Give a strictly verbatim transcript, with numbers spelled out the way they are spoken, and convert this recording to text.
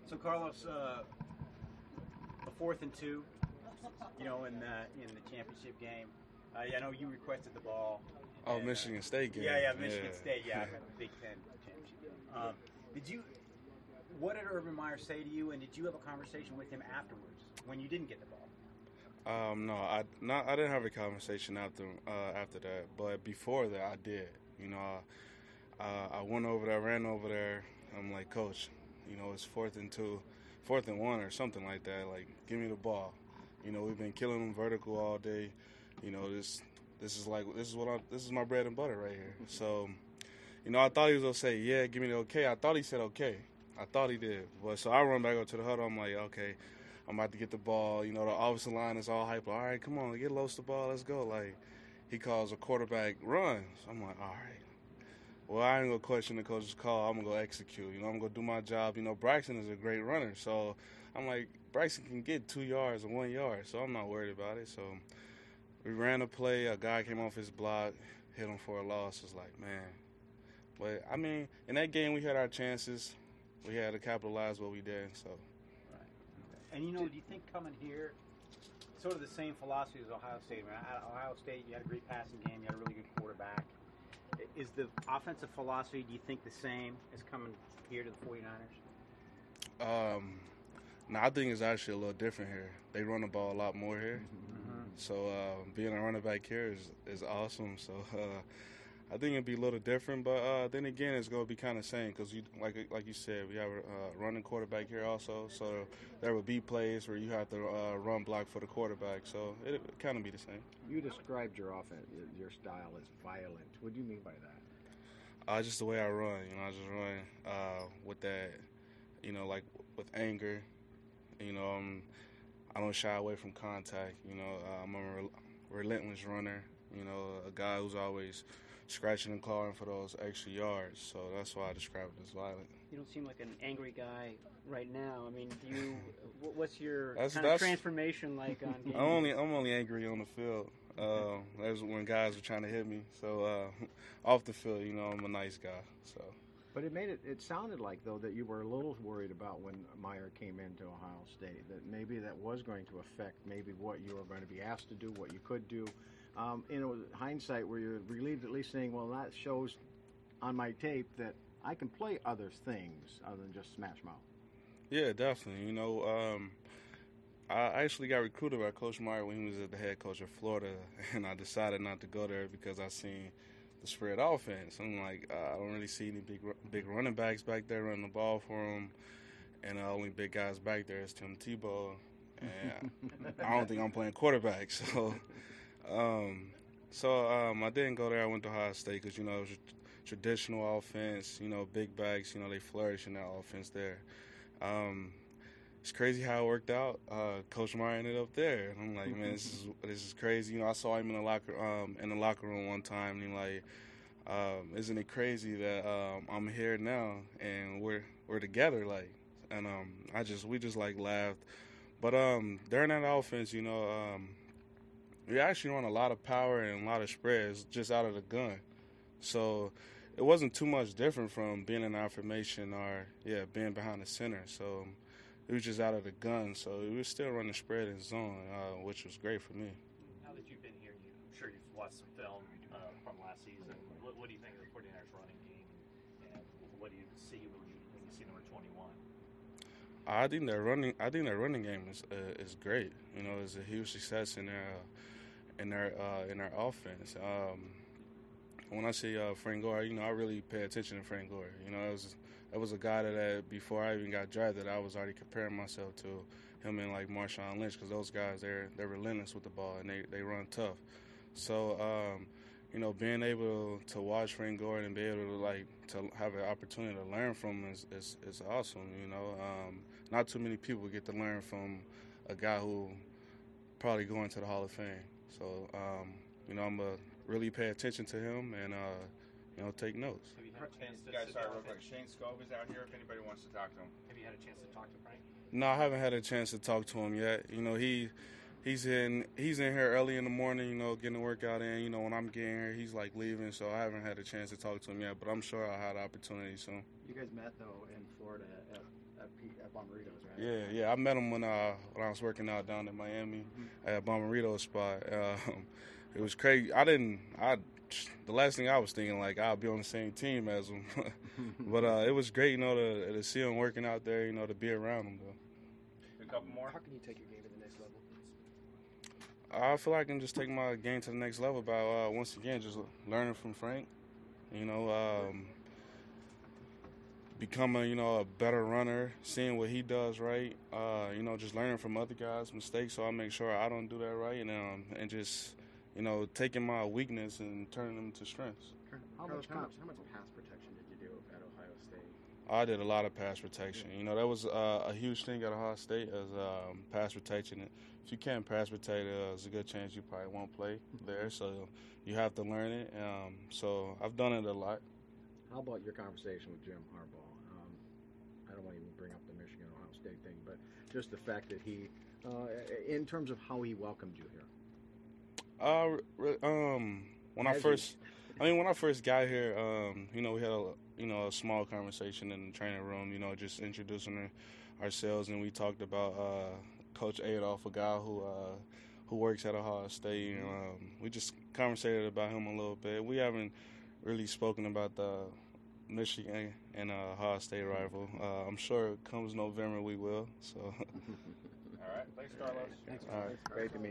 So Carlos, uh, a fourth and two, you know, in the in the championship game. Uh, yeah, I know you requested the ball. Oh, and, Michigan uh, State game. Yeah, yeah, Michigan yeah. State. Yeah, Big Ten championship game. Um, did you? What did Urban Meyer say to you, and did you have a conversation with him afterwards when you didn't get the ball? Um, no, I not I didn't have a conversation after uh, after that, but before that I did. You know, I, uh, I went over there, ran over there. I'm like, Coach, you know, it's fourth and two, fourth and one or something like that. Like, give me the ball. You know, we've been killing them vertical all day. You know, this this is like this is what I this is my bread and butter right here. So, you know, I thought he was gonna say, yeah, give me the okay. I thought he said okay. I thought he did. But so I run back up to the huddle. I'm like, okay, I'm about to get the ball. You know, the offensive line is all hype. All right, come on, get Los the ball. Let's go. Like, he calls a quarterback run. So I'm like, all right. Well, I ain't going to question the coach's call. I'm going to go execute. You know, I'm going to do my job. You know, Braxton is a great runner. So I'm like, Braxton can get two yards or one yard. So I'm not worried about it. So we ran a play. A guy came off his block, hit him for a loss. It's like, man. But, I mean, in that game we had our chances. We had to capitalize what we did. So. And, you know, do you think coming here, sort of the same philosophy as Ohio State? I mean, at Ohio State, you had a great passing game. You had a really good quarterback. Is the offensive philosophy, do you think, the same as coming here to the 49ers? Um, no, I think it's actually a little different here. They run the ball a lot more here. Mm-hmm. So uh, being a running back here is, is awesome. So uh, I think it'd be a little different. But uh, then again, it's going to be kind of same because, you, like like you said, we have a uh, running quarterback here also. So there would be plays where you have to uh, run block for the quarterback. So it would kind of be the same. You described your offense, your style as violent. What do you mean by that? Uh, just the way I run. You know, I just run uh, with that, you know, like with anger. You know, um, I don't shy away from contact. You know, uh, I'm a rel- relentless runner. You know, a guy who's always scratching and clawing for those extra yards. So that's why I describe it as violent. You don't seem like an angry guy right now. I mean, do you? What's your That's- kind that's- of transformation like on game? I'm only I'm only angry on the field. Uh, that's when guys are trying to hit me. So uh, off the field, you know, I'm a nice guy. So. But it made it. It sounded like though that you were a little worried about when Meyer came into Ohio State, that maybe that was going to affect maybe what you were going to be asked to do, what you could do. Um, you know, hindsight, were you relieved at least saying, well, that shows on my tape that I can play other things other than just smash mouth? Yeah, definitely. You know, um, I actually got recruited by Coach Meyer when he was at the head coach of Florida, and I decided not to go there because I seen the spread offense. I'm like, uh, I don't really see any big big running backs back there running the ball for him, and the only big guys back there is Tim Tebow, and I don't think I'm playing quarterback. So, um, so um, I didn't go there. I went to Ohio State because, you know, it was a traditional offense. You know, big backs. You know, they flourish in that offense there. Um, It's crazy how it worked out. Uh, Coach Meyer ended up there, and I'm like, man, this is this is crazy. You know, I saw him in the locker um, in the locker room one time, and he like, um, isn't it crazy that um, I'm here now and we're we're together, like, and um, I just we just like laughed. But um, during that offense, you know, um, we actually run a lot of power and a lot of spreads just out of the gun, so it wasn't too much different from being in our formation or yeah being behind the center. So. It was just out of the gun, so we were still running spread and zone, uh, which was great for me. Now that you've been here, you, I'm sure you've watched some film uh, from last season. What, what do you think of the 49ers running game, and what do you see when you when you see number twenty-one? I think their running, I think their running game is uh, is great. You know, it's a huge success in their uh, in their uh, in their offense. Um, when I see uh, Frank Gore, you know, I really pay attention to Frank Gore. You know, it was. It was a guy that, uh, before I even got drafted, I was already comparing myself to him and, like, Marshawn Lynch, because those guys, they're they're relentless with the ball, and they, they run tough. So, um, you know, being able to watch Frank Gore and be able to, like, to have an opportunity to learn from him is, is, is awesome, you know. Um, not too many people get to learn from a guy who probably going to the Hall of Fame. So, um, you know, I'm going to really pay attention to him and, uh, you know, take notes. Have you had a chance to Guys, sit sorry, down real with quick. Shane Scove is out here if anybody wants to talk to him. Have you had a chance to talk to Frank? No, I haven't had a chance to talk to him yet. You know, he he's in he's in here early in the morning, you know, getting the workout in. You know, when I'm getting here, he's like leaving, so I haven't had a chance to talk to him yet. But I'm sure I'll have the opportunity soon. You guys met though in Florida at, at, P, at Bomberitos, right? Yeah, yeah. I met him when I when I was working out down in Miami at Bomberito spot. Um, it was crazy. I didn't. I the last thing I was thinking like I'll be on the same team as him, but uh, it was great, you know, to to see him working out there, you know, to be around him though. A couple more. How can you take your game to the next level? I feel like I can just take my game to the next level by uh, once again just learning from Frank, you know, um, becoming, you know, a better runner, seeing what he does right, uh, you know, just learning from other guys' mistakes so I make sure I don't do that right, and um, and just, you know, taking my weakness and turning them to strengths. How Carlos, much, how how much, how much pass protection did you do at Ohio State? I did a lot of pass protection. You know, that was uh, a huge thing at Ohio State as um, pass protection. If you can't pass protect, uh, there's a good chance you probably won't play there. So you have to learn it. Um, so I've done it a lot. How about your conversation with Jim Harbaugh? Um, I don't want to even bring up the Michigan Ohio State thing, but just the fact that he, uh, in terms of how he welcomed you here. Uh, re- um, when I Has he? first, I mean, when I first got here, um, you know, we had a, you know, a small conversation in the training room, you know, just introducing ourselves, and we talked about uh, Coach Adolph, a guy who uh, who works at Ohio State. And, um, we just conversated about him a little bit. We haven't really spoken about the Michigan and uh, Ohio State rival. Uh, I'm sure comes November we will. So. All right. Thanks, Carlos. All right. Great to meet you.